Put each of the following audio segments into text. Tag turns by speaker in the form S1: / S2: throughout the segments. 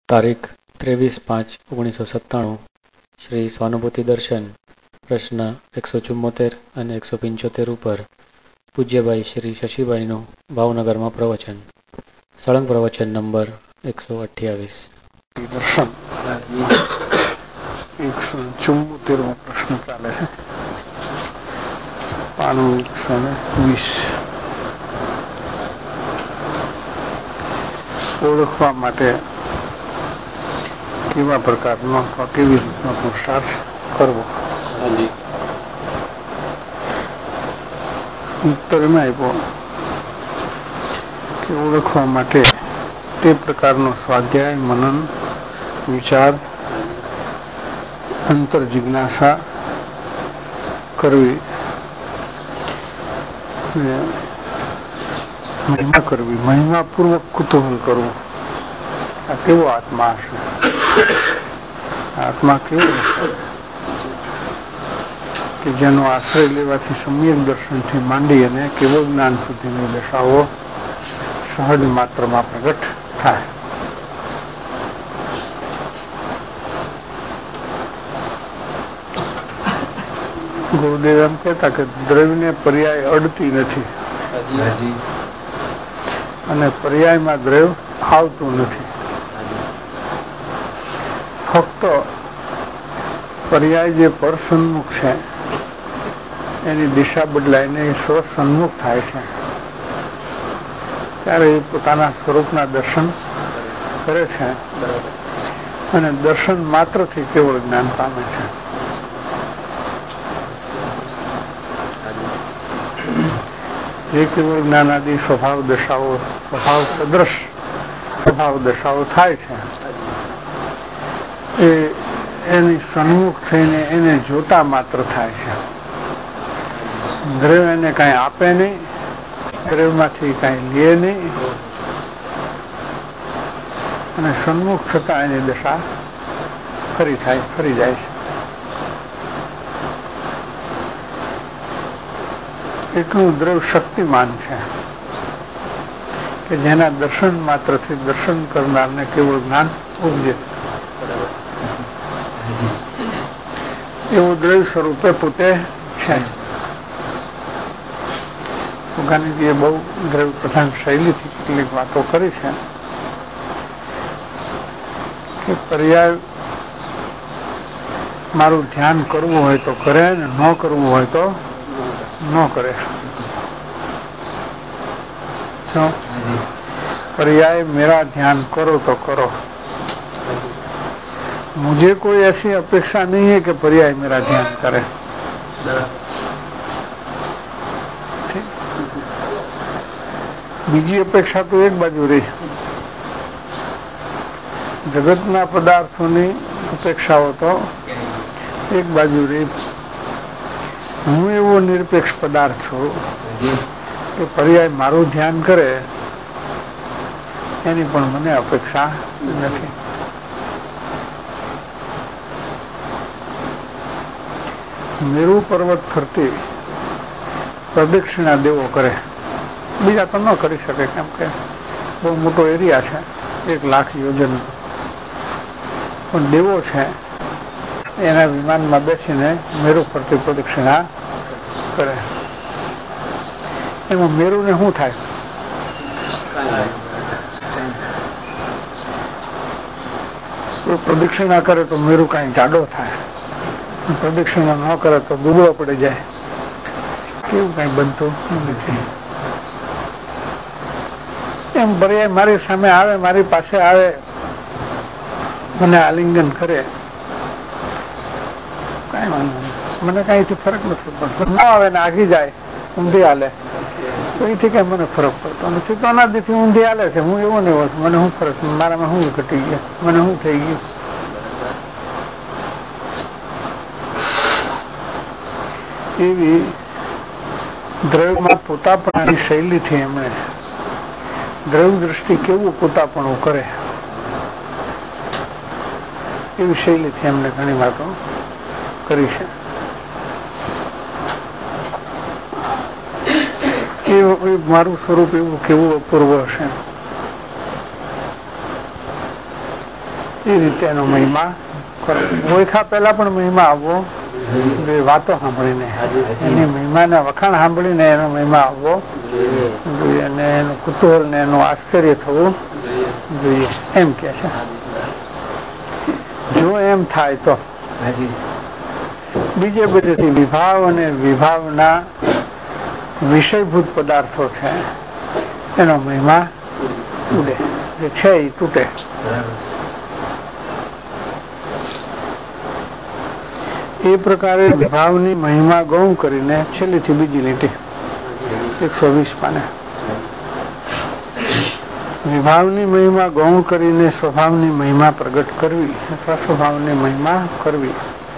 S1: તારીખ 23/5/1997 શ્રી સ્વાનુભૂતિ દર્શન પ્રશ્ન 174 અને 175 ઉપર પૂજ્યભાઈ શ્રી શશીભાઈનું ભાવનગરમાં પ્રવચન. સળંગ પ્રવચન નંબર 128.
S2: દર્શન 174 પ્રશ્ન ચાલે છે. પાનું 120. ઓળખવા માટે કેવા પ્રકારનો અથવા કેવી રીતનો પુરુષાર્થ કરવો? ઉત્તર એમાં આપ્યો કે ઓળખવા માટે તે પ્રકારનો સ્વાધ્યાય, મનન, વિચાર, અંતર જિજ્ઞાસા કરવી, મહિમા કરવી, મહિમાપૂર્વક કુતૂહલ કરવું. આ કેવો આત્મા હશે? આત્મા કેવો હશે કે જેનો આશ્રય લેવાથી સમ્યક દર્શનથી માંડી અને કેવળ જ્ઞાન સુધીની દશાઓ સહજ માત્રમાં પ્રગટ થાય. ગુરુદેવ એમ કહેતા કે દ્રવ્યને પર્યાય અડતી નથી અને પર્યાયમાં દ્રવ્ય આવતું નથી. ફક્ત પર્યાય જે પર સન્મુખ છે એની દિશા બદલાઈને સ્વ સન્મુખ થાય છે ત્યારે એ પોતાના સ્વરૂપના દર્શન કરે છે અને દર્શન માત્રથી કેવળ જ્ઞાન પામે છે. જે કેવળ જ્ઞાનાદિ સ્વભાવ દશાઓ, સ્વભાવ સદ્રશ સ્વભાવ દશાઓ થાય છે એ એની સન્મુખ થઈને એને જોતા માત્ર થાય છે. દ્રવ્ય એને કાંઈ આપે નહીં, દ્રવ્યમાંથી કાંઈ લે નહીં અને સન્મુખ થતા એની દશા ફરી જાય છે. એટલું દ્રવ્ય શક્તિમાન છે કે જેના દર્શન માત્રથી દર્શન કરનારને કેવળ જ્ઞાન ઉપજે. એવું દ્રવ્ય સ્વરૂપે પોતે છે. ગાંધીજીએ બહુ દ્રવ્ય પ્રધાન શૈલીથી કેટલીક વાતો કરી છે કે પર્યાય મારું ધ્યાન કરવું હોય તો કરે ને ન કરવું હોય તો ન કરે. पर्याय मेरा ध्यान करो तो करो. मुझे कोई ऐसी अपेक्षा नहीं है कि पर्याय मेरा ध्यान करे. बीजी अपेक्षा तो एक बाजू रही. जगतना पदार्थों अपेक्षाओं तो एक बाजू रही. હું એવો નિરપેક્ષ પદાર્થ છું કે પર્યાય મારું ધ્યાન કરે એની પણ મને અપેક્ષા નથી. મેરુ પર્વત ફરતી પ્રદક્ષિણા દેવો કરે, બીજા તો ન કરી શકે કેમ કે બહુ મોટો એરિયા છે, 1 લાખ યોજન. પણ દેવો છે એના વિમાનમાં બેસીને મેરુ ફરતી પ્રદક્ષિણા કરે. એમાં મેરુને શું થાય? કોઈ પ્રદક્ષિણા કરે તો મેરુ કાંઈ જાડો થાય, પ્રદક્ષિણા ન કરે તો દુબળો પડી જાય. કેવું કાંઈ બનતું નથી. એમ પર્યાય મારી સામે આવે, મારી પાસે આવે, મને આલિંગન કરે, કાંઈ વાંધો નહીં, મને કાંઈથી ફરક નથી પડતો. ના આવે ને આગી જાય, ઊંધી હાલે તો એથી કઈ મને ફરક પડતો નથી. તો અનાદિથી ઊંધી હાલે છે, હું એવો ને એવો છું, મને શું ફરક, મારામાં શું ઘટી ગયું, મને શું થઈ ગયું? એવી દ્રવ્યમાં પોતાપણાની શૈલીથી એમણે દ્રવ્ય દ્રષ્ટિ કેવું પોતાપણું કરે એવી શૈલીથી એમણે ઘણી વાતો કરી છે. એ મારું સ્વરૂપ એવું કેવું અપૂર્વ હશે. એ રીતે એનો મહિમા ઓળખા પહેલા પણ મહિમા આવવો, વાતો સાંભળીને એની મહિમાના વખાણ સાંભળીને એનો મહિમા આવવો જોઈએ અને એનું કુતૂહલ ને એનું આશ્ચર્ય થવું જોઈએ એમ કે છે. જો એમ થાય તો બીજે બધેથી વિભાવ અને વિભાવના વિષયભૂત પદાર્થો છે એનો મહિમા ઉડે, જે છે એ તૂટે. એ પ્રકારે વિભાવની મહિમા ગૌણ કરીને છેલ્લીથી બીજી લીટી 120 પાને. વિભાવની મહિમા ગૌણ કરીને સ્વભાવની મહિમા પ્રગટ કરવી અથવા સ્વભાવની મહિમા કરવી.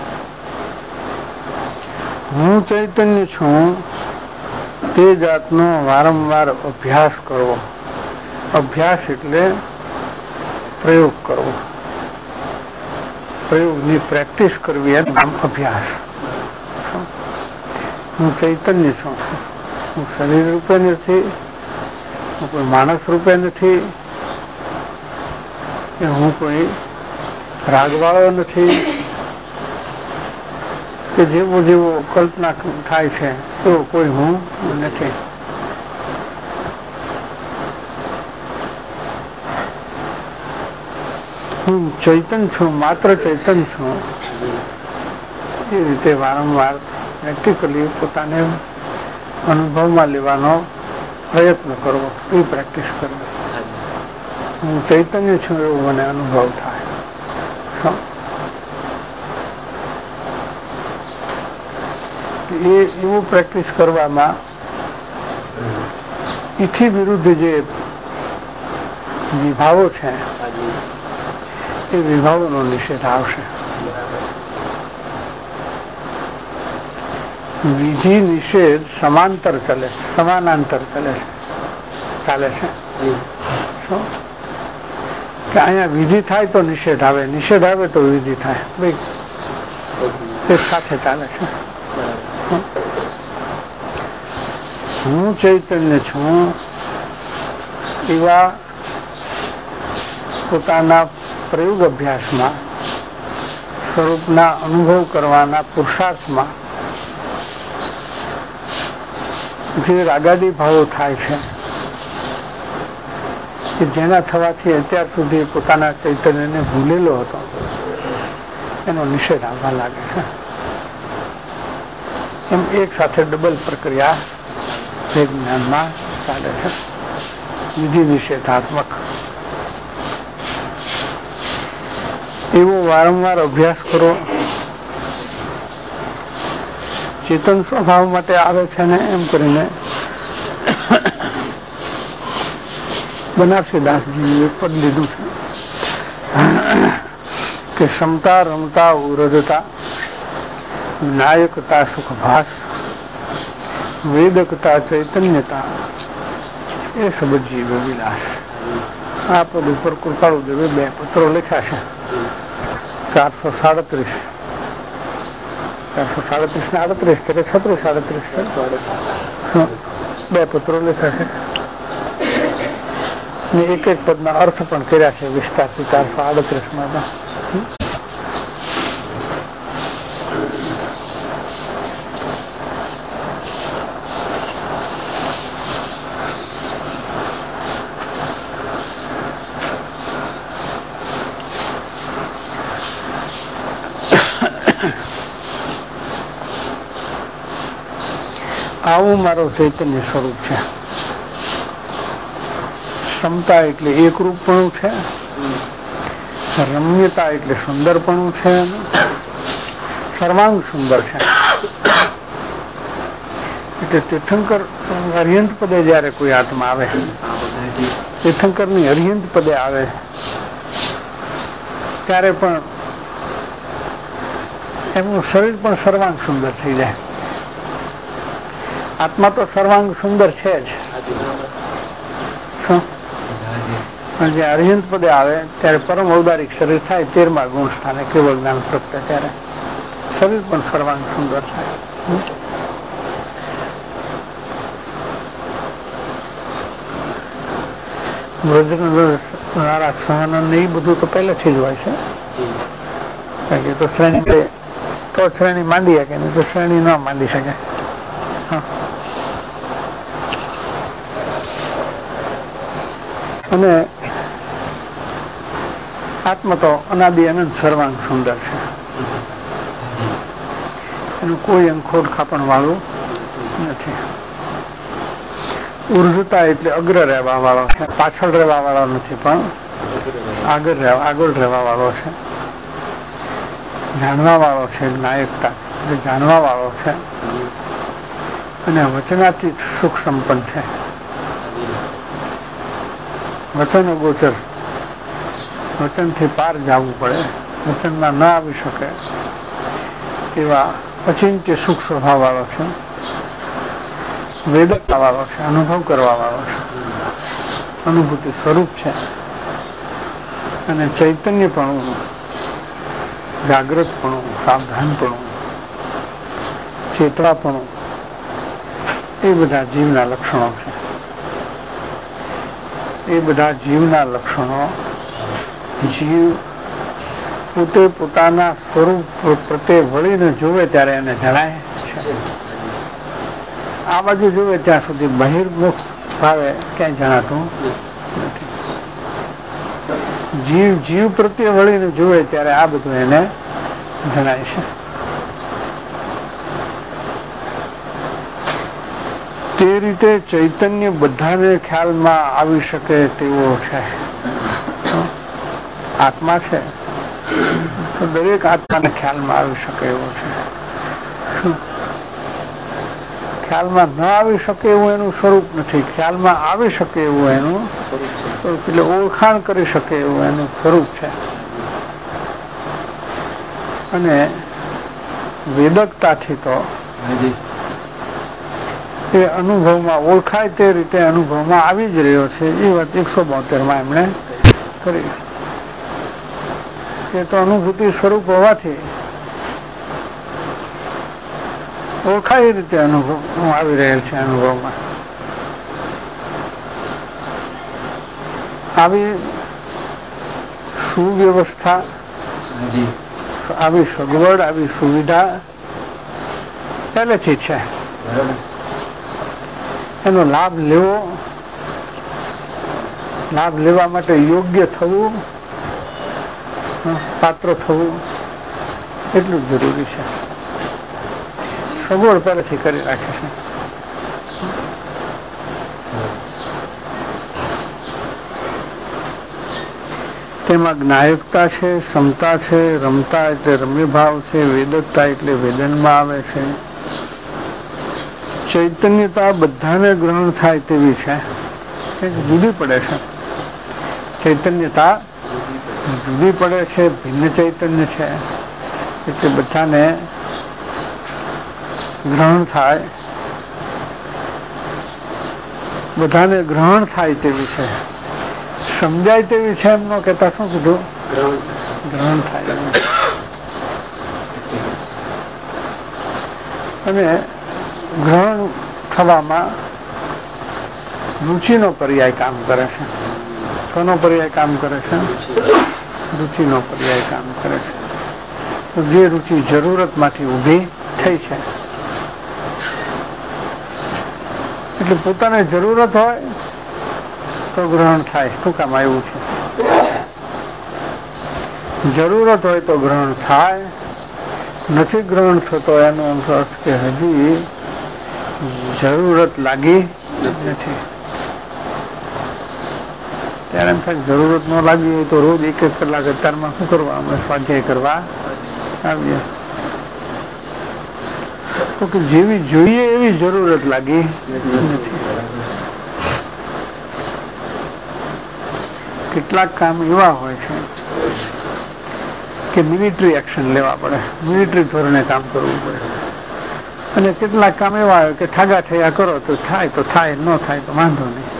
S2: હું ચૈતન્ય છું તે જાતનો વારંવાર અભ્યાસ કરવો. અભ્યાસ એટલે પ્રયોગ કરવો, પ્રયોગની પ્રેક્ટિસ કરવી એનું નામ અભ્યાસ. હું ચૈતન્ય છું, હું શરીર રૂપે નથી, હું કોઈ માણસ રૂપે નથી, કે હું કોઈ રાગવાળો નથી, કે જેવો જેવો કલ્પના થાય છે એવો કોઈ હું નથી. હું ચૈતન છું, માત્ર ચૈતન છું. એ રીતે વારંવાર પ્રેક્ટિકલી પોતાને અનુભવમાં લેવાનો પ્રયત્ન કરવો, એ પ્રેક્ટિસ કરવી. હું ચૈતન્ય છું એવો મને અનુભવ થાય. એવું પ્રેક્ટિસ કરવામાં એથી વિરુદ્ધ જે વિભાવો છે એ વિભાવોનો નિષેધ આવશે. વિધિ નિષેધ સમાંતર ચાલે, સમાનાંતર ચાલે છે. શું કે અહીંયા વિધિ થાય તો નિષેધ આવે, નિષેધ આવે તો વિધિ થાય, ભાઈ એક સાથે ચાલે છે. હું ચૈતન્ય છું એવા પોતાના પ્રયોગ અભ્યાસમાં, સ્વરૂપના અનુભવ કરવાના પુરુષાર્થમાં જે રાગાદી ભાવો થાય છે કે જેના થવાથી અત્યાર સુધી પોતાના ચૈતન્યને ભૂલેલો હતો એનો નિષેધ આવવા લાગે છે. એમ એક સાથે ડબલ પ્રક્રિયા વિજ્ઞાનમાં ચાલે છે, વિધિ નિષેધાત્મક. એવો વારંવાર અભ્યાસ કરો. ચેતન સ્વભાવ માટે આવે છે ને એમ કરીને બનારસી દાસજી એક પદ લીધું છે કે ક્ષમતા રમતા ઉરજતા વિનાયકતા સુખભાસ વેદકતા ચૈતન્યતા એ સબજીવ વિલાસ. આ પદ ઉપર કૃપાળુ દેવે 2 પત્રો લખ્યા છે. 437 ને 38 છે કે 36-38 છે, 2 પત્રો લખ્યા છે ને એક એક પદના અર્થ પણ કર્યા છે વિસ્તારથી 438 આવું મારું ચૈતન્ય સ્વરૂપ છે. ક્ષમતા એટલે એકરૂપપણું છે, રમ્યતા એટલે સુંદરપણું છે, સર્વાંગ સુંદર છે. એટલે તીર્થંકર અર્યંત પદે જયારે કોઈ આત્મા આવે, તીર્થંકરની અર્યંત પદે આવે ત્યારે પણ એમનું શરીર પણ સર્વાંગ સુંદર થઈ જાય. આત્મા તો સર્વાંગ સુંદર છે જ, પણ જે અર્યંત પદે આવે ત્યારે પરમ ઔદારિક શરીર થાય, 13મા ગુણ સ્થાને કેવળ જ્ઞાન પ્રગટે, ત્યારે શરીર પણ સર્વાંગ સુંદર થાય. વ્રજનારા સહન ને એ બધું તો પહેલેથી જ હોય છે, કારણ કે તો શ્રેણી તો શ્રેણી માંડી શકે, નહીં તો શ્રેણી ન માંડી શકે. અને આત્મા તો અનાદિ અનંત સર્વાંગ સુંદર છે, એનું કોઈ અંખોડ ખાપણ વાળું નથી. ઉર્જતા એટલે અગ્ર રહેવા વાળો છે, પાછળ રહેવા વાળો નથી, પણ આગળ રહેવા વાળો છે, જાણવા વાળો છે, નાયકતા એટલે જાણવા વાળો છે, અને વચનાથી સુખ સંપન્ન છે. વચન ગોચર, વચનથી પાર જવું પડે, વચનમાં ન આવી શકે એવા અચિંત્ય સુખ સ્વભાવ વાળો છે, વેદકતા વાળો છે, અનુભવ કરવા વાળો છે, અનુભૂતિ સ્વરૂપ છે, અને ચૈતન્યપણું, જાગ્રતપણું, સાવધાનપણું, ચેતવાપણું એ બધા જીવના લક્ષણો છે. એ બધા જીવના લક્ષણો જીવ પોતે પોતાના સ્વરૂપ પ્રત્યે વળીને જોવે ત્યારે એને જણાય છે. આ બાજુ જોવે ત્યાં સુધી બહિર્મુખ ભાવે ક્યાંય જણાતું નથી. જીવ પ્રત્યે વળીને જોવે ત્યારે આ બધું એને જણાય છે. તે રીતે ચૈતન્ય બધાને ખ્યાલમાં આવી શકે તેવો છે. આત્મા છે તો દરેક આત્માને ખ્યાલમાં આવી શકે એવો છે. ખ્યાલમાં ન આવી શકે એવું એનું સ્વરૂપ નથી, ખ્યાલમાં આવી શકે એવું એનું સ્વરૂપ, એટલે ઓળખાણ કરી શકે એવું એનું સ્વરૂપ છે. અને વેદકતાથી તો એ અનુભવમાં ઓળખાય તે રીતે અનુભવમાં આવી જ રહ્યો છે. એ વાત 172 એમણે કરી. એ તો અનુભૂતિ સ્વરૂપ હોવાથી ઓળખાય એ રીતે અનુભવ આવી રહેલ છે. અનુભવમાં આવી સુવ્યવસ્થા, આવી સગવડ, આવી સુવિધા પહેલેથી છે. એનો લાભ લેવા માટે યોગ્ય થવું, પાત્ર થવું એટલું જ જરૂરી છે. સગવડ પહેલેથી કરી રાખે છે. તેમાં જ્ઞાયકતા છે, ક્ષમતા છે, રમતા એટલે રમ્ય ભાવ છે, વેદકતા એટલે વેદનમાં આવે છે, ચૈતન્યતા બધાને ગ્રહણ થાય તેવી છે, જુદી પડે છે. ચૈતન્યતા જુદી પડે છે, ભિન્ન ચૈતન્ય છે, એટલે બધાને ગ્રહણ થાય, બધાને ગ્રહણ થાય તેવી છે, સમજાય તેવી છે. એમ ન કહેતા શું કીધું? ગ્રહણ થાય. અને ગ્રહણ થવામાં રુચિનો પર્યાય કામ કરે છે. કોનો પર્યાય કામ કરે છે? રુચિનો પર્યાય કામ કરે છે. જે રુચિ જરૂરતમાંથી ઊભી થઈ છે, એટલે પોતાને જરૂરત હોય તો ગ્રહણ થાય. શું કામ આવ્યું છે? જરૂરત હોય તો ગ્રહણ થાય, નથી ગ્રહણ થતો એનો અર્થ કે હજી જરૂરત લાગી નથી. ત્યારે એમ થાય જરૂરત ન લાગી હોય તો રોજ 1-1 કલાક અત્યારમાં શું કરવા? અમે સ્વાધ્યાય કરવા આવીએ. તો કે જેવી જોઈએ એવી જરૂરત લાગી નથી. કેટલાક કામ એવા હોય છે કે મિલિટરી એક્શન લેવા પડે, મિલિટરી ધોરણે કામ કરવું પડે, અને કેટલાક કામ એવા હોય કે ઠાગા ઠયા કરો તો થાય, ન થાય તો વાંધો નહીં.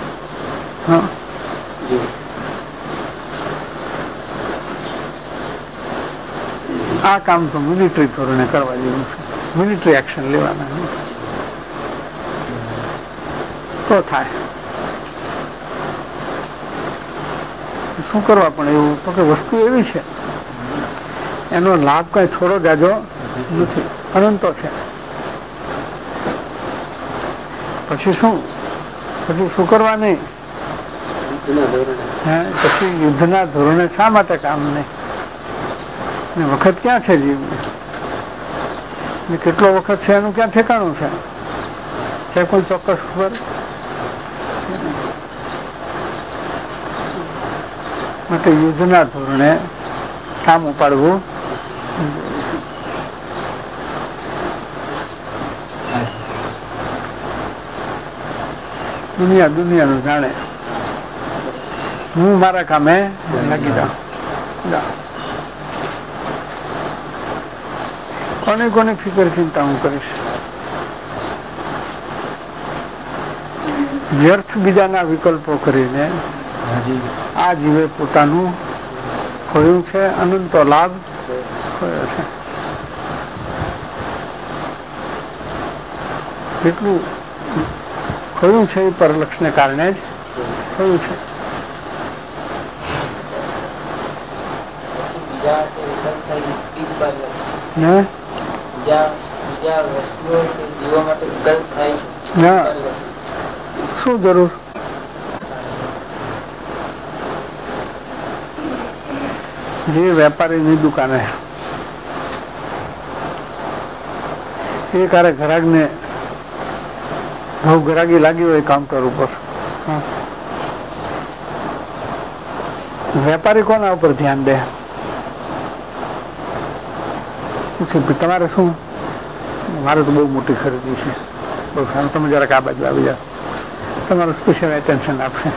S2: આ કામ તો મિલિટરી ધોરણે કરવા જેવું છે, મિલિટરી એક્શન લેવાના તો થાય. શું કરવા પણ એવું? તો કે વસ્તુ એવી છે એનો લાભ કઈ થોડો જાજો નથી, અનંતો છે. પછી શું કરવા નહીં? પછી યુદ્ધના ધોરણે શા માટે કામ નહીં? વખત ક્યાં છે જીવને? કેટલો વખત છે એનું ક્યાં ઠેકાણું છે કોઈ ચોક્કસ ખબર? માટે યુદ્ધના ધોરણે કામ ઉપાડવું. દુનિયાનું જાણે, હું મારા કામે લાગી જાઉં. કોની ફિકર ચિંતા હું કરીશ? વ્યર્થ બીજાના વિકલ્પો કરીને આ જીવે પોતાનું ખોયું છે, અનંતો લાભ ખોયો છે. એટલું ખોયું છે એ પરલક્ષને કારણે જ ખોયું છે. શું જરૂર? જે વેપારીની દુકાને એક હારે ગ્રાહકને બહુ ગ્રાહકી લાગી હોય કાઉન્ટર ઉપર, વેપારી કોના ઉપર ધ્યાન દે? તમારે શું? મારે તો બહુ મોટી ખરીદી છે, બહુ સારું, તમે જરાક આ બાજુ આવી જાઓ, તમારું સ્પેશિયલ એટેન્શન આપશે.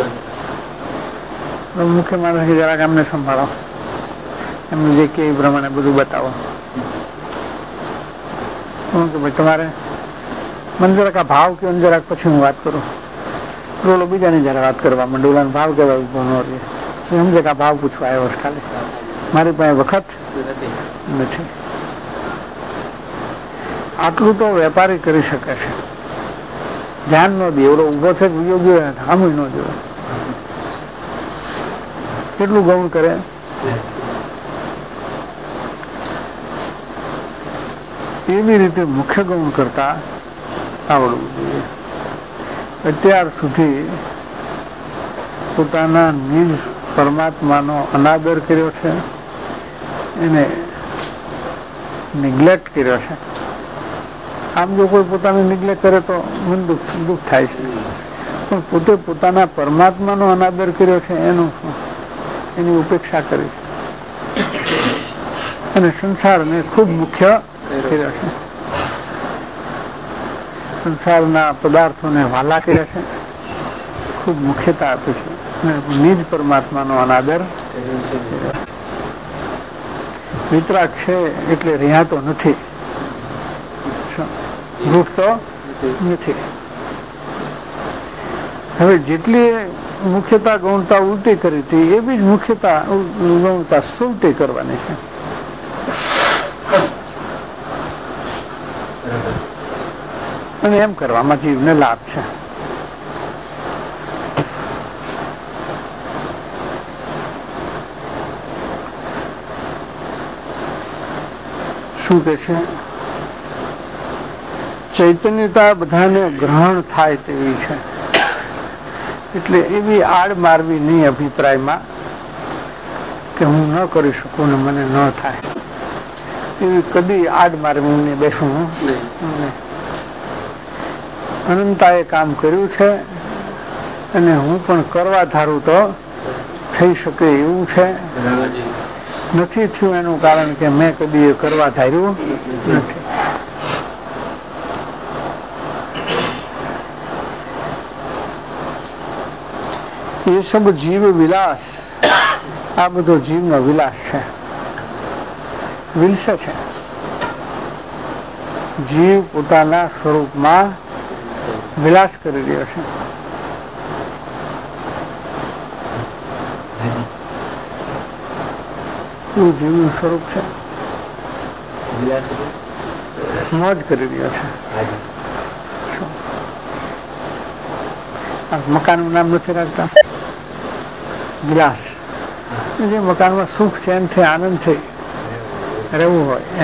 S2: મુખ્ય માણસ જરાક અમને સંભાળો, એમને જે કે એ પ્રમાણે બધું બતાવો. કે ભાઈ તમારે મને જરાક આ ભાવ કહો ને જરાક પછી હું વાત કરું. રોલો બીજાની જરા વાત કરવા માંડું, ભાવ કહેવાય સમજે કે આ ભાવ પૂછવા આવ્યો છે, ખાલી મારી પાસે વખત નથી. આટલું તો વેપારી કરી શકે છે. ધ્યાન ન દે, એવડો ઉભો છે ગયો સામું ન જોવે, કેટલું ગૌણ કરે. એવી રીતે મુખ્ય ગૌણ કરતા આવડવું જોઈએ. અત્યાર સુધી પોતાના નિજ પરમાત્માનો અનાદર કર્યો છે, એને નિગ્લેક્ટ કર્યો છે. આમ જો કોઈ પોતાને નિગ્લેક્ટ કરે તો મન દુઃખ થાય છે, પણ પોતે પોતાના પરમાત્માનો અનાદર કર્યો છે એનું શું? એની ઉપેક્ષા કરી છે અને સંસારને ખૂબ મુખ્ય કર્યો છે. સંસારના પદાર્થોને વાલા કર્યા છે, ખૂબ મુખ્યતા આપી છે, નિજ પરમાત્માનો અનાદર. વિતરાગ છે એટલે રિહાતો નથી, રૂઠતો નથી. હવે જેટલી મુખ્યતા ગૌણતા ઉલટી કરી હતી એવી જ મુખ્યતા ગૌણતા સુલટી કરવાની છે. અને એમ કરવામાં જીવને લાભ છે. શું કે છે? ચૈતન્યતા બધાને ગ્રહણ થાય તેવી છે, એટલે એવી આડ મારવી નહીં અભિપ્રાયમાં કે હું ન કરી શકું ને મને ન થાય, એવી કદી આડ મારવી બેસું નહીં. અનંતાએ કામ કર્યું છે અને હું પણ કરવા ધારું તો થઈ શકે એવું છે. નથી થયું એનું કારણ કે મેં કદી એ કરવા ધાર્યું નથી. એ સબ જીવ વિલાસ, આ બધો જીવનો વિલાસ છે, વિલસે છે. જીવ પોતાના સ્વરૂપમાં વિલાસ કરી રહ્યો છે. એવું જીવનું સ્વરૂપ છે, મોજ કરી રહ્યો છે. મકાનનું નામ નથી રાખતા, વિલાસ. જે મકાનમાં સુખ ચેન થી આનંદ થઈ રહેવું હોય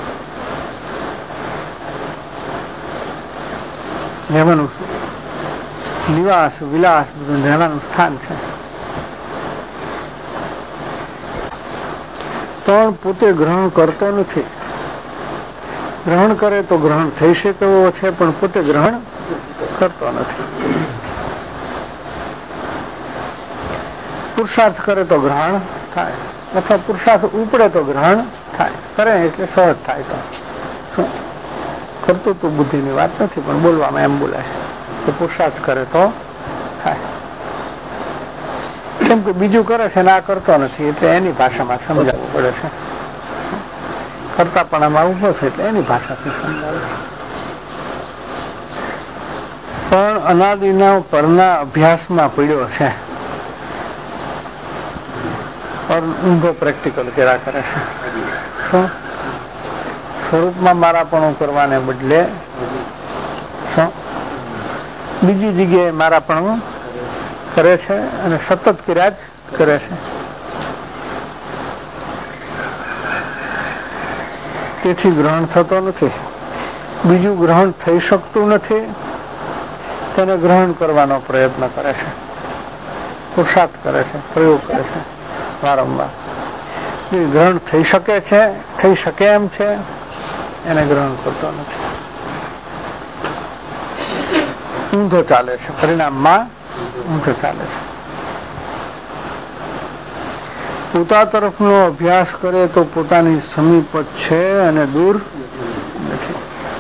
S2: રહેવાનું નિવાસ વિલાસ બધું રહેવાનું સ્થાન છે, પણ પોતે ગ્રહણ કરતો નથી. ગ્રહણ કરે તો ગ્રહણ થઈ શકે એવો છે, પણ પોતે ગ્રહણ કરતો નથી. પુરુષાર્થ કરે તો ગ્રહણ થાય, અથવા પુરુષાર્થ ઉપડે તો ગ્રહણ થાય. કરે એટલે સહજ થાય. તો શું કરતું તું બુદ્ધિની વાત નથી, પણ બોલવામાં એમ બોલાય કે પુરુષાર્થ કરે તો થાય. કેમ કે બીજું કરે છે ને આ કરતો નથી, એટલે એની ભાષામાં સમજાવવું પડે છે. કરતા પણ આમાં ઉભો છે એટલે એની ભાષાથી સમજાવે છે. પણ અનાદિના પરના અભ્યાસમાં પડ્યો છે, ઊંધો પ્રેક્ટિકલ કર્યા કરે છે. શું સ્વરૂપમાં મારાપણું કરવાને બદલે શું બીજી જગ્યાએ મારાપણું કરે છે, અને સતત કર્યા જ કરે છે. તેથી ગ્રહણ થતો નથી. બીજું ગ્રહણ થઈ શકતું નથી, તેને ગ્રહણ કરવાનો પ્રયત્ન કરે છે, પુરુષાર્થ કરે છે, પ્રયોગ કરે છે વારંવાર. ગ્રહણ થઈ શકે છે, થઈ શકે એમ છે, એને ગ્રહણ કરતો નથી. ઊંધો ચાલે છે, પરિણામમાં ઊંધો ચાલે છે. પોતા તરફનો અભ્યાસ કરે તો પોતાની સમીપ છે અને દૂર નથી.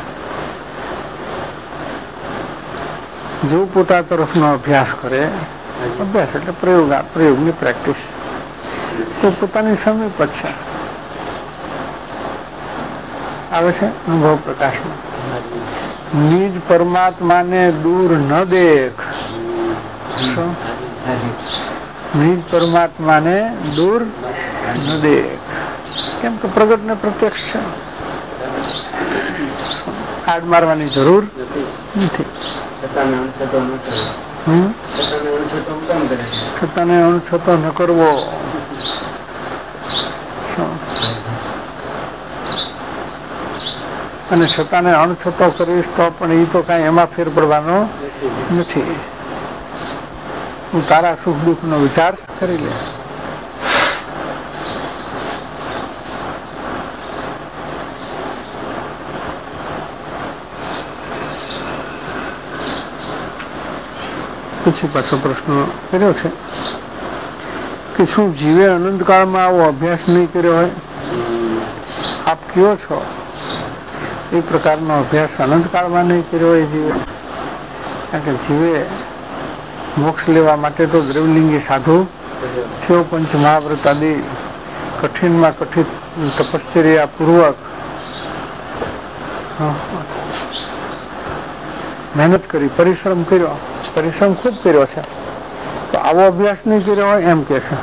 S2: જો પોતા તરફનો અભ્યાસ કરે, અભ્યાસ એટલે પ્રયોગની પ્રેક્ટિસ, તો પોતાની સમીપ જ છે. આવે છે અનુભવ પ્રકાશમાં. નિજ પરમાત્માને દૂર ન દેખ. નિજ પરમાત્માને દૂર ન દેખ. કેમ કે પ્રગટ ને પ્રત્યક્ષ છે, આડ મારવાની જરૂર નથી. છતાને અણછતો ન કરવો. અને છતાને અણછતો કરીશ તો પણ એ તો કઈ એમાં ફેર પડવાનો નથી. હું તારા સુખ દુઃખ નો વિચાર કરી લે. પછી પાછો પ્રશ્ન કર્યો છે કે શું જીવે અનંતકાળમાં આવો અભ્યાસ નહીં કર્યો હોય? આપ કયો છો એ પ્રકારનો અભ્યાસ અનંતકાળમાં નહીં કર્યો હોય જીવે. કારણ કે જીવે મોક્ષ લેવા માટે તો દ્રવલિંગી સાધુ થયો, પંચ મહાવ્રત આદિ કઠિનમાં કઠિન તપશ્ચર્યા પૂર્વક મહેનત કરી, પરિશ્રમ કર્યો, પરિશ્રમ ખૂબ કર્યો છે. તો આવો અભ્યાસ નહીં કર્યો હોય એમ કે છે.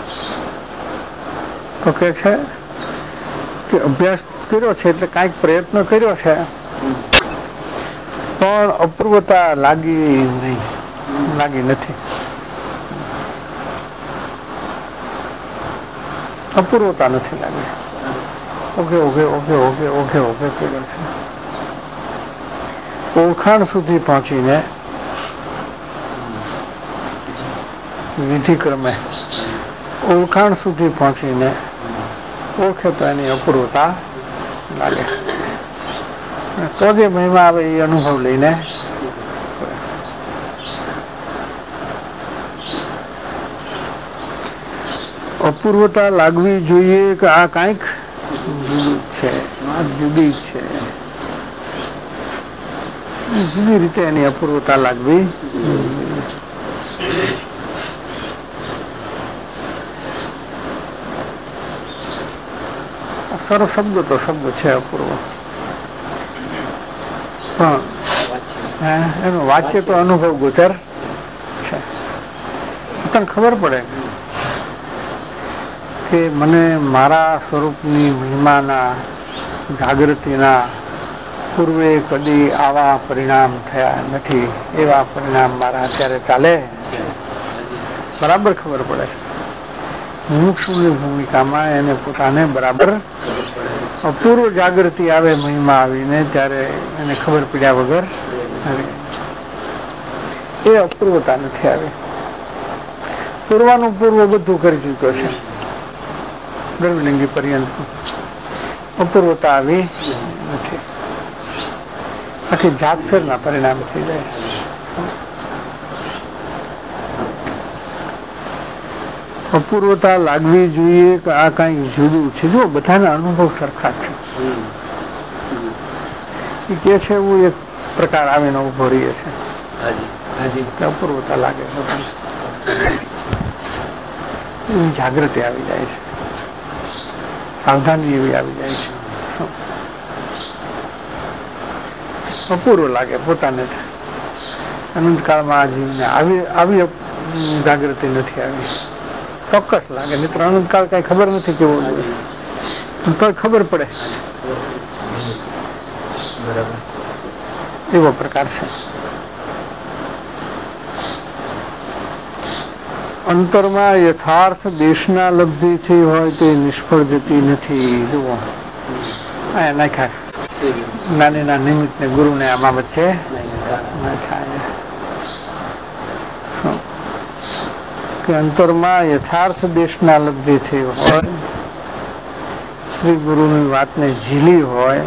S2: તો કે છે કે અભ્યાસ કર્યો છે એટલે કાંઈક પ્રયત્ન કર્યો છે, પણ અપૂર્વતા લાગી નથી. અપૂર્વતા નથી લાગી. ઓગે કર્યો છે. ઓળખાણ સુધી પહોંચીને વિધિક્રમે ઓળખાણ સુધી પહોંચીને ઓળખે તો એની અપૂર્વતા લાગે. તો જે મહિમા આવે એ અનુભવ લઈને અપૂર્વતા લાગવી જોઈએ કે આ કાંઈક જુદું છે, આ જુદી છે. જુદી રીતે એની અપૂર્વતા લાગવી. સરસ શબ્દ તો શબ્દ છે અપૂર્વ, પણ એનો વાચ્ય તો અનુભવ ગોચર છે. તને ખબર પડે કે મને મારા સ્વરૂપની મહિમાના જાગૃતિના પૂર્વે કદી આવા પરિણામ થયા નથી, એવા પરિણામ મારા અત્યારે ચાલે છે. બરાબર ખબર પડે છે. મુમુક્ષુની ભૂમિકામાં એને પોતાને બરાબર અપૂર્વ જાગૃતિ આવે મહિમા આવીને, ત્યારે એને ખબર પડ્યા વગર એ અપૂર્વતા નથી આવી. પૂર્વાનું પૂર્વ બધું કરી ચૂક્યો છે, ગર્ભલિંગી પર્યંત અપૂર્વતા આવી નથી. આખી જાત ફેરના પરિણામ થઈ જાય. અપૂર્વતા લાગવી જોઈએ કે આ કઈ જુદું છે. જો બધાના અનુભવ સરખા છે, કે છે એવું એક પ્રકાર આવીને ઉભો રહીએ છે. અપૂર્વતા લાગે જાગૃતિ આવી જાય છે, સાવધાની એવી આવી જાય છે. અપૂર્વ લાગે પોતાને. અનંતકાળમાં આ જીવને આવી જાગૃતિ નથી આવી. ચોક્કસ લાગે, મિત્ર અનંતકાળ કઈ ખબર નથી કેવું લાગે, તો ખબર પડે એવો પ્રકાર છે. અંતરમાં યથાર્થ દેશના લબ્ધિથી હોય તે નિષ્ફળ જતી નથી. જુઓ નાખ્યા નાનીના નિમિત્તને ગુરુને આમાં વચ્ચે કે અંતરમાં યથાર્થ દેશના લબ્ધિથી હોય, શ્રી ગુરુની વાતને ઝીલી હોય,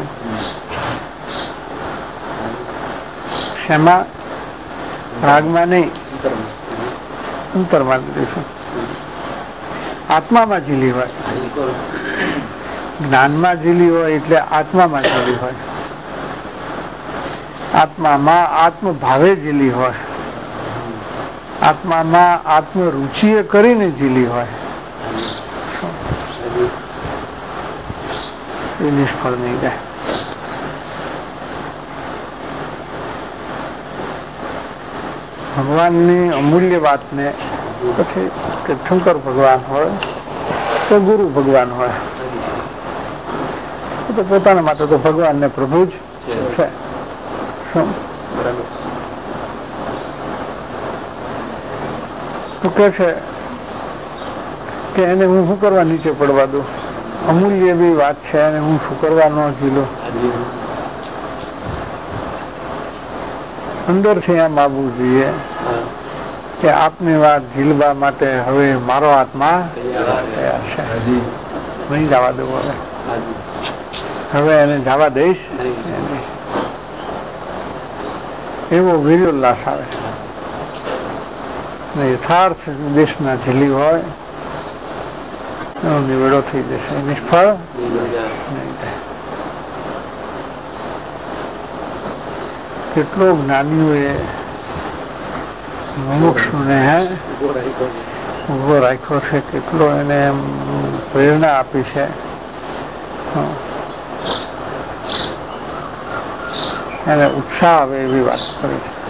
S2: શેમાં? રાગમાં નહીં, અંતરમાં લીધું. આત્મામાં ઝીલી હોય, જ્ઞાનમાં ઝીલી હોય એટલે આત્મામાં ઝીલી હોય, આત્મામાં આત્મભાવે ઝીલી હોય, આત્મામાં આત્મરુચિએ કરીને ઝીલી હોય, એ નિષ્ફળ નહીં જાય. ભગવાનની અમૂલ્ય વાતને પછી તીર્થંકર ભગવાન હોય કે ગુરુ ભગવાન હોય, તો પોતાના માટે તો ભગવાન ને પ્રભુ જ છે. શું તો કે છે કે એને હું શું કરવા નીચે પડવા દઉં? અમૂલ્ય એવી વાત છે, એને હું શું કરવા ન ઝીલો? અંદરથી એમ આવવું જોઈએ કે આપની વાત ઝીલવા માટે હવે મારો આત્મા તૈયાર છે, નહીં જવા દઉં. હવે એને જવા દઈશ એવો વીર્યોલ્લાસ આવે. યથાર્થ દેશના ઝીલી હોય એનો નિવેડો થઈ જશે, નિષ્ફળ નહીં થાય. કેટલો જ્ઞાનીઓએ મુમુક્ષુને ઉભો રાખ્યો છે, કેટલો એને પ્રેરણા આપી છે. એને ઉત્સાહ આવે એવી વાત કરી છે.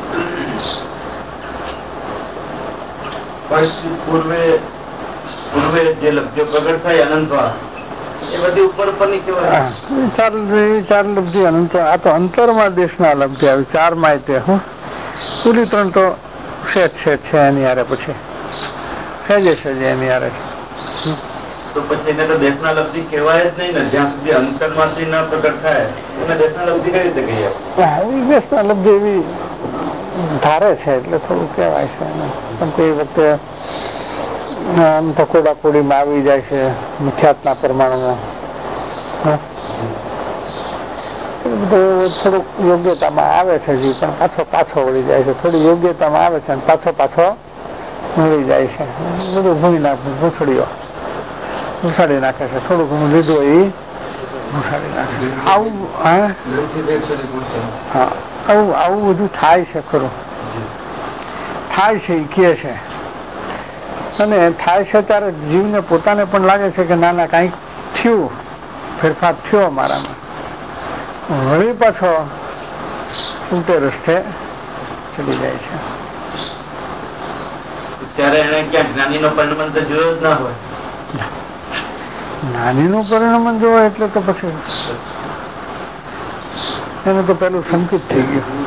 S3: પૂર્વે જે લબ્ધો પ્રગટ થાય અનંતમાં, એ બધી ઉપર પરની કહેવાય.
S2: ચાર લબ્ધિ અનંત. આ તો અંતરમાં દેશના લબ્ધિ આવી, 4 માં તે હું પૂરી 3 તો સેજ છે એની હારે, પછી સહેજે એની હારે છે.
S3: તો પછી એને તો દેશના લબ્ધિ કહેવાય જ નહીં ને, જ્યાં સુધી અંતરમાંથી ન પ્રગટ થાય એને દેશના લબ્ધિ કઈ રીતે કહીએ?
S2: દેશના લબ્ધિ એવી ધારે છે એટલે થોડું કહેવાય છે એને. પણ કોઈ વખતે આમ તો કોડાકોડીમાં આવી જાય છે, મિથ્યાત્મના પ્રમાણમાં. બધું થોડુંક યોગ્યતામાં આવે છે, જી પણ પાછો વળી જાય છે. થોડી યોગ્યતામાં આવે છે અને પાછો મળી જાય છે. બધું ભૂંસાડી નાખે છે. થોડું ઘણું લીધું એ ભૂંસાડી નાખે છે. આવું બધું થાય છે. ખરું થાય છે, એ કહે છે. અને થાય છે ત્યારે જીવને પોતાને પણ લાગે છે કે નાના કાંઈક થયું, ફેરફાર થયો મારામાં. વળી પાછો ઉલટે રસ્તે ચડી જાય છે.
S3: ત્યારે એને ક્યાંક જ્ઞાનીનો પરિણામ તો જોયો જ ના હોય.
S2: જ્ઞાનીનું પરિણામ જોવા એટલે તો પછી એને તો પેલું સંકિત થઈ ગયું.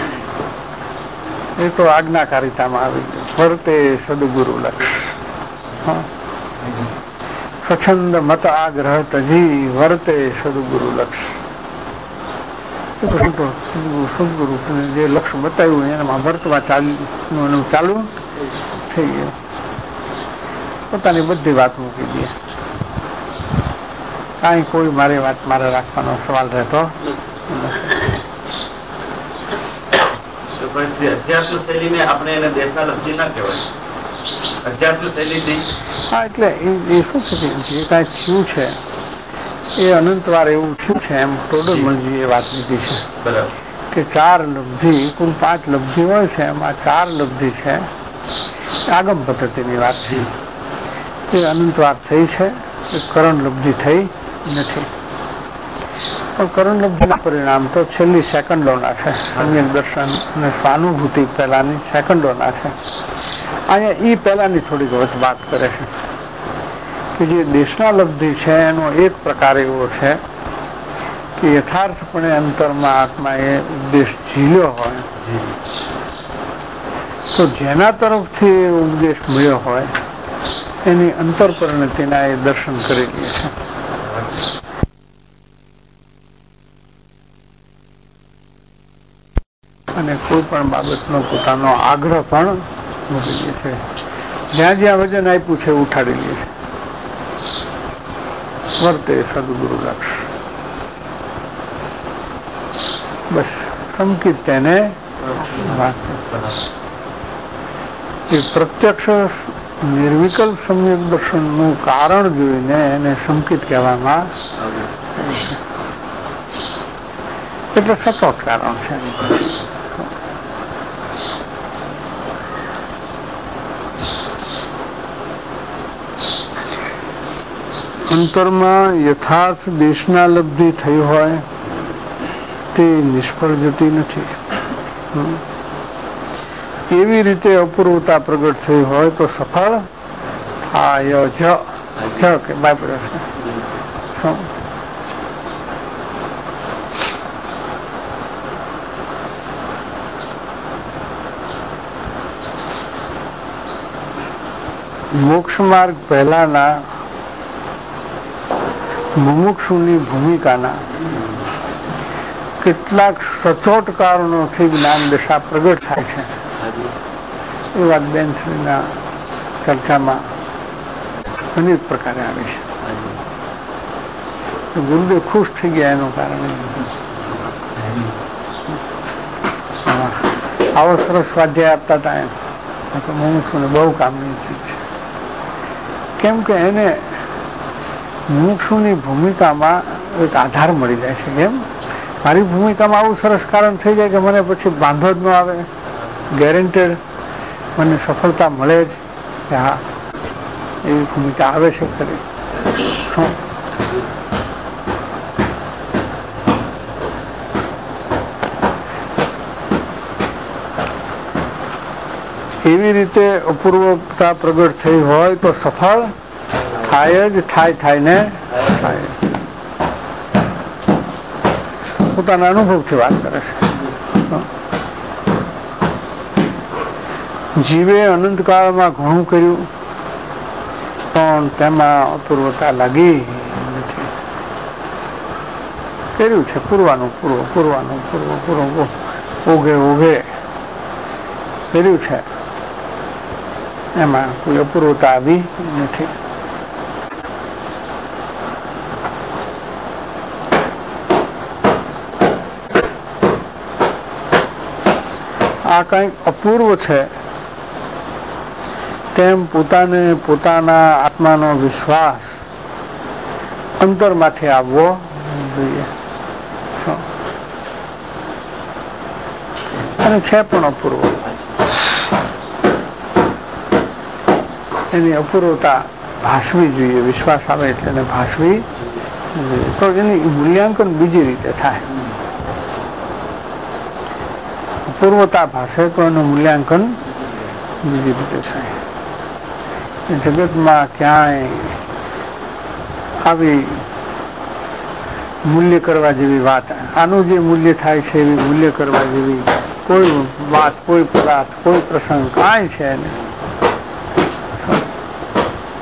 S2: એ તો આજ્ઞાકારિતામાં આવી ગયું. વર્તે સદગુરુ લક્ષ. સ્વચ્છંદ મત આગ્રહ તજી વર્તે સદગુરુ લક્ષ. સદગુરુ જે લક્ષ્ય બતાવ્યું એનામાં વર્તવા ચાલુ થઈ ગયું. પોતાની બધી વાત મૂકી દે. કાંઈ કોઈ મારી વાત મારે રાખવાનો સવાલ રહેતો
S3: નથી. અધ્યાત્મ શૈલીને આપણે એને દેશના લબ્ધી ના કહેવાય. અધ્યાત્મ શૈલી
S2: હા, એટલે એ શું છે કે જે કાંઈ થયું છે એ અનંતવાર એવું થયું છે એમ ટોડરમલજીએ વાત લીધી છે.
S3: બરાબર.
S2: કે 4 લબ્ધિ, કુલ 5 લબ્ધિ હોય છે, એમાં 4 લબ્ધિ છે આગમ પદ્ધતિની વાત છે. એ અનંતવાર થઈ છે, એ કરણ લબ્ધિ થઈ નથી. પણ કરણ લબ્ધિના પરિણામ તો છેલ્લી સેકન્ડોના છે. સમ્યક દર્શન અને સ્વાનુભૂતિ પહેલાની સેકન્ડોના છે. અહીંયા એ પહેલાની થોડીક વાત કરે છે કે જે દેશના લબ્ધિ છે એનો એક પ્રકાર એવો છે કે યથાર્થપણે અંતરમાં આત્માએ ઉપદેશ ઝીલ્યો હોય તો જેના તરફથી ઉપદેશ મળ્યો હોય એની અંતર પરિણતિના એ દર્શન કરી લે છે. અને કોઈ પણ બાબતનો પોતાનો આગ્રહ પણ મૂકી દે છે. જ્યાં જ્યાં વજન આપ્યું છે ઉઠાડી લે છે. વર્તે સદગુરુ લક્ષ. બસ સંકિત તેને એ પ્રત્યક્ષ નિર્વિકલ્પ સમ્યક દર્શનનું કારણ જોઈને એને સંકિત કહેવામાં એટલે સચોટ કારણ છે. અંતરમાં યથાર્થ દેશના લબ્ધિ થઈ હોય તે નિષ્ફળ જતી નથી. એવી રીતે અપૂર્વતા પ્રગટ થઈ હોય તો સફળ થાય જ કે બાય છે. મોક્ષ માર્ગ પહેલાના મુમુક્ષુની ભૂમિકાના કેટલાક સચોટ કારણોથી જ્ઞાન દશા પ્રગટ થાય છે. એ વાત બેનશ્રીના ચર્ચામાં અનેક પ્રકારે આવે છે. ગુરુદેવ ખુશ થઈ ગયા એનું કારણ આવો સરસ સ્વાધ્યાય આપતા હતા એમ તો મુમુક્ષુને બહુ કામની ચીજ છે. કેમ કે એને મુમુક્ષુની ભૂમિકામાં એક આધાર મળી જાય છે. કેમ મારી ભૂમિકામાં આવું સરસ કારણ થઈ જાય કે મને પછી બાંધો જ ન આવે, ગેરંટેડ મને સફળતા મળે જ કે હા એવી ભૂમિકા આવે છે ખરી. એવી રીતે અપૂર્વતા પ્રગટ થઈ હોય તો સફળ થાય જ થાય ને થાય. પોતાના અનુભવથી વાત કરે છે. જીવે અનંતકાળમાં ઘણું કર્યું પણ તેમાં અપૂર્વતા લાગી નથી. કર્યું છે પૂરવાનું પૂર્વ ઓઘે કર્યું છે, એમાં કોઈ અપૂર્વતા આવી નથી. આ કંઈક અપૂર્વ છે તેમ પોતાના આત્માનો વિશ્વાસ અંતરમાંથી આવવો જોઈએ. અને છે પણ અપૂર્વ. એની અપૂર્વતા ભાસવી જોઈએ. વિશ્વાસ આવે એટલે એને ભાસવી જોઈએ. તો એની મૂલ્યાંકન બીજી રીતે થાય. અપૂર્વતા ભાષે તો એનું મૂલ્યાંકન બીજી રીતે થાય. જગતમાં ક્યાંય આવી મૂલ્ય કરવા જેવી વાત, આનું જે મૂલ્ય થાય છે એવી મૂલ્ય કરવા જેવી કોઈ વાત, કોઈ પદાર્થ, કોઈ પ્રસંગ કાંઈ છે નહીં.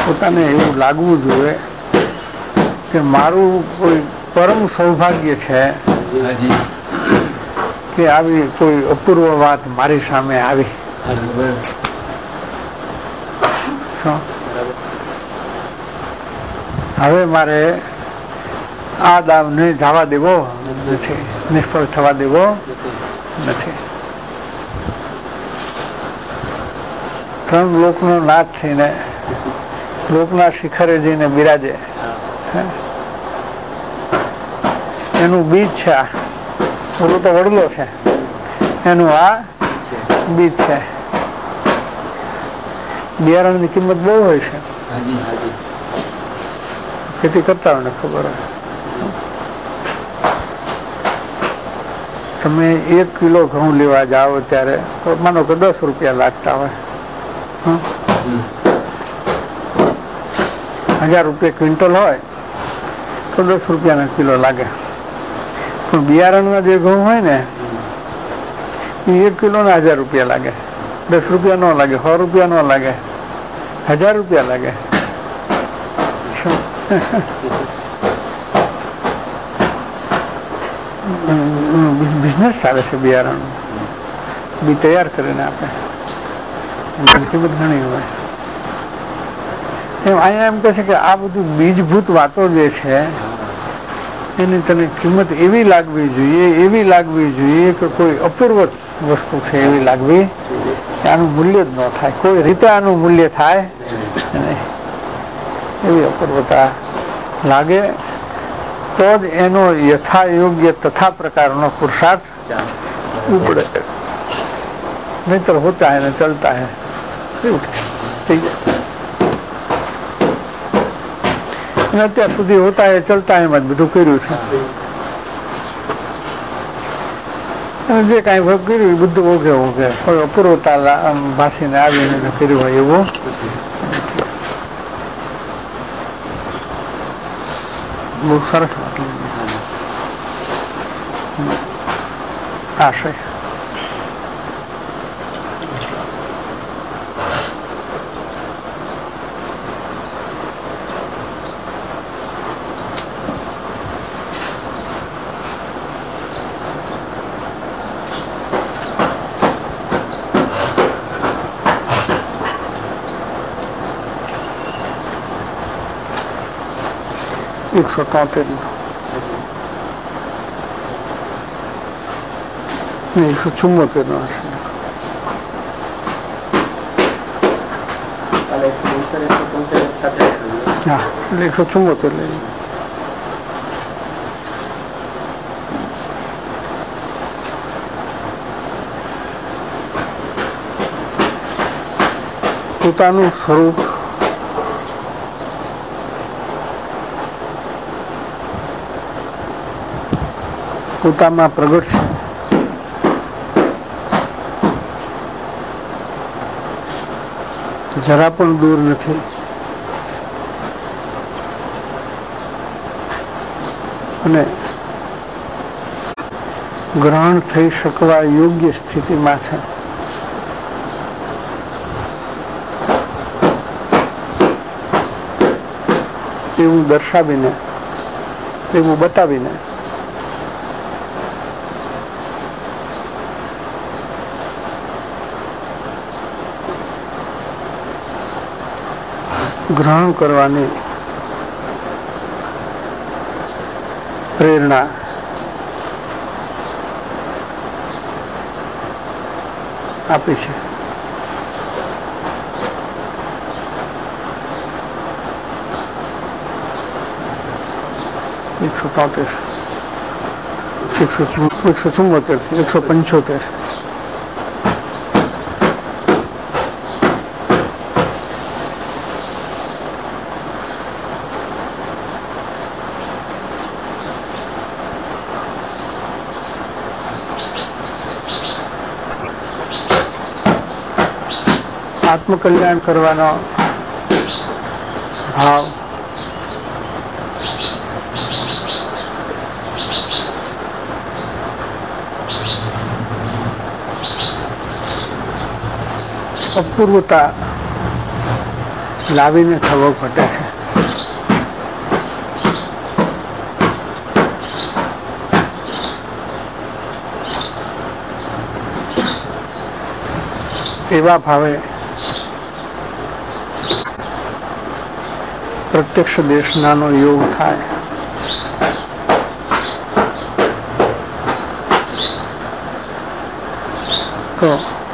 S2: પોતાને એવું લાગવું જોઈએ કે મારું કોઈ પરમ સૌભાગ્ય છે કે આવી કોઈ અપૂર્વ વાત મારી સામે આવી. હવે મારે આ દાવને જવા દેવો નથી, નિષ્ફળ થવા દેવો નથી. ત્રણ લોકનો નાથ થઈને લોકના શિખરે જઈને બિરાજે, એનું બીજ છે. આ ઓલો તો વડલો છે, એનું આ બીજ છે. બિયારણની કિંમત બહુ હોય છે, ખેતી કરતા હોય ને ખબર હોય. તમે 1 કિલો ઘઉં લેવા જાઓ ત્યારે તો માનો કે 10 રૂપિયા લાગતા હોય, 1000 રૂપિયા ક્વિન્ટલ હોય તો 10 રૂપિયાના કિલો લાગે. પણ બિયારણના જે ઘઉં હોય ને એ 1 કિલોના 1000 રૂપિયા લાગે, 10 રૂપિયા ન લાગે, 100 રૂપિયા ન લાગે, 1000 રૂપિયા લાગે. બિઝનેસ ચાલે છે બિયારણ, બી તૈયાર કરીને આપે, કિંમત ઘણી હોય. એમ અહીંયા એમ કહે છે કે આ બધું બીજભૂત વાતો જે છે એની તને કિંમત એવી લાગવી જોઈએ કે કોઈ અપૂર્વ વસ્તુ છે એવી લાગવી કે આનું મૂલ્ય જ ન થાય, કોઈ રીતે આનું મૂલ્ય થાય નહીં, એવી અપૂર્વતા લાગે તો જ એનો યથા યોગ્ય તથા પ્રકારનો પુરુષાર્થ ઉપડે. નહીતર હોતા હે ને ચલતા હે એવું થઈ જાય. અને અત્યાર સુધી હોતા હે ચલતા એમાં જ બધું કર્યું છે, અને જે કાંઈ ભોગ કર્યું એ બધું ઓઘે કોઈ અપૂર્વતા ભાષીને આવીને કર્યું હોય એવું. બહુ સરસ વાત આશય. એકસો 173 174 નો હશે. હા, 174 લઈ. પોતાનું સ્વરૂપ પોતામાં પ્રગટ છે. જરા પણ દૂર નથી. અને ગ્રહણ થઈ શકવા યોગ્ય સ્થિતિમાં છે. એવું દર્શાવીને, એવું બતાવીને ગ્રહણ કરવાની પ્રેરણા આપી છે. એકસો 174 175. આત્મકલ્યાણ કરવાનો ભાવ અપૂર્વતા લાવીને થવો ઘટે છે. એવા ભાવે પ્રત્યક્ષ દેશનાનો યોગ થાય તો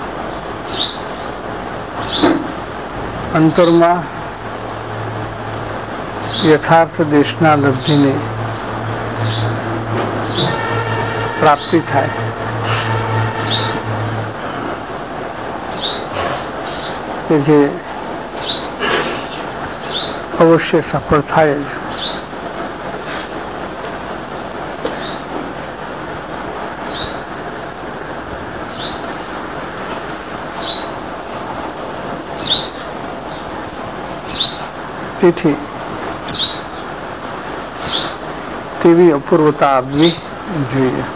S2: અંતરમાં યથાર્થ દેશના લબ્ધિની પ્રાપ્તિ થાય. કે જે અવશ્ય સફળ થાય જ. તેથી તેવી અપૂર્વતા આવવી જોઈએ.